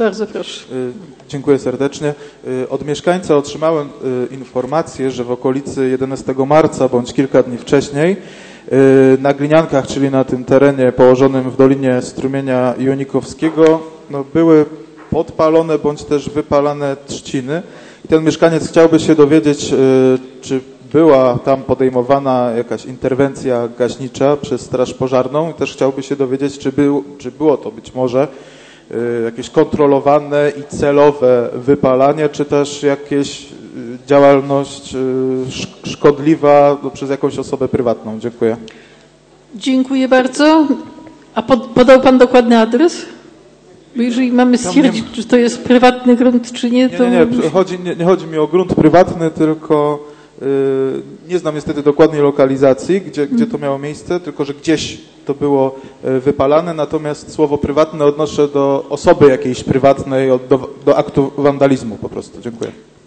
Bardzo proszę. Dziękuję serdecznie. Od mieszkańca otrzymałem informację, że w okolicy 11 marca bądź kilka dni wcześniej na Gliniankach, czyli na tym terenie położonym w dolinie strumienia Jonikowskiego, były podpalone bądź też wypalane trzciny. I ten mieszkaniec chciałby się dowiedzieć, czy była tam podejmowana jakaś interwencja gaśnicza przez Straż Pożarną i też chciałby się dowiedzieć, czy było to być może jakieś kontrolowane i celowe wypalanie, czy też jakieś działalność szkodliwa przez jakąś osobę prywatną. Dziękuję. Dziękuję bardzo. A podał Pan dokładny adres? Bo jeżeli mamy stwierdzić, czy to jest prywatny grunt, czy nie, to... Nie chodzi mi o grunt prywatny, tylko nie znam niestety dokładnej lokalizacji, gdzie to miało miejsce, tylko że gdzieś to było wypalane, natomiast słowo prywatne odnoszę do osoby jakiejś prywatnej, do aktu wandalizmu po prostu. Dziękuję.